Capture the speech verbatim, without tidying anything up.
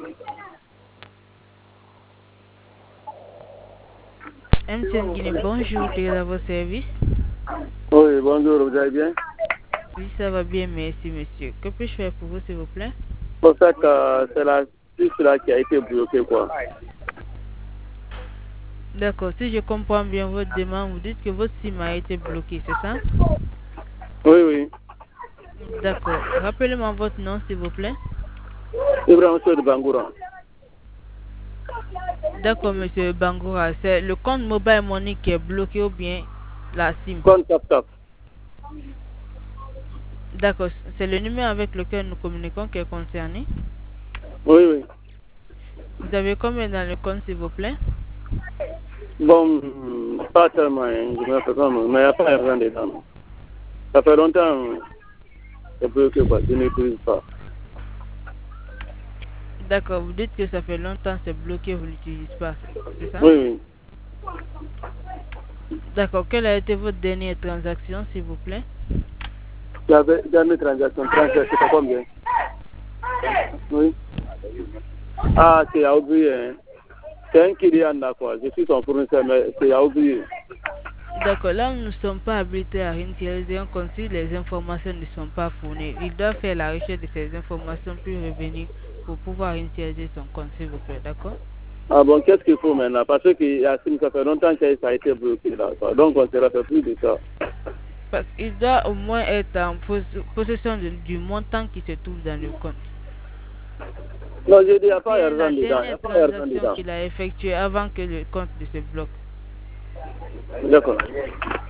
M T N Guinée, bonjour, tu es à vos services? Oui, bonjour, vous allez bien? Oui, ça va bien, merci monsieur. Que puis-je faire pour vous, s'il vous plaît? Pour ça que c'est la puce là qui a été bloquée, quoi. D'accord, si je comprends bien votre demande, vous dites que votre SIM a été bloqué, c'est ça? Oui, oui. D'accord. Rappelez-moi votre nom, s'il vous plaît. Ibrahim Sow de Bangoura. D'accord, monsieur Bangoura. C'est le compte Mobile Money qui est bloqué ou bien la SIM? Compte Tap Tap. D'accord, c'est le numéro avec lequel nous communiquons qui est concerné. Oui, oui. Vous avez combien dans le compte, s'il vous plaît? Bon, pas tellement, hein, je me fais comme, mais il n'y a pas rien dedans. Ça fait longtemps que c'est bloqué, quoi. Je n'utilise pas. D'accord, vous dites que ça fait longtemps que c'est bloqué, vous ne l'utilisez pas, c'est ça? Oui, oui. D'accord, quelle a été votre dernière transaction, s'il vous plaît? J'avais jamais transaction, transfert, c'est pas combien? Oui. Ah, c'est à oublier, hein. C'est un client là, quoi. Je suis son fournisseur, mais c'est à oublier. D'accord, là nous ne sommes pas habilités à réinitialiser un compte si les informations ne sont pas fournies. Il doit faire la recherche de ces informations puis revenir pour pouvoir réinitialiser son compte, s'il vous plaît, d'accord? Ah bon, qu'est-ce qu'il faut maintenant? Parce que ça fait longtemps que ça a été bloqué là, quoi. Donc on ne se rappelle plus de ça. Parce qu'il doit au moins être en possession de, du montant qui se trouve dans le compte. Non, je dis, il n'y a pas Bien d'argent la dedans. Il n'y a dernière pas d'argent transaction dedans. qu'il a effectuée avant que le compte ne se bloque. D'accord.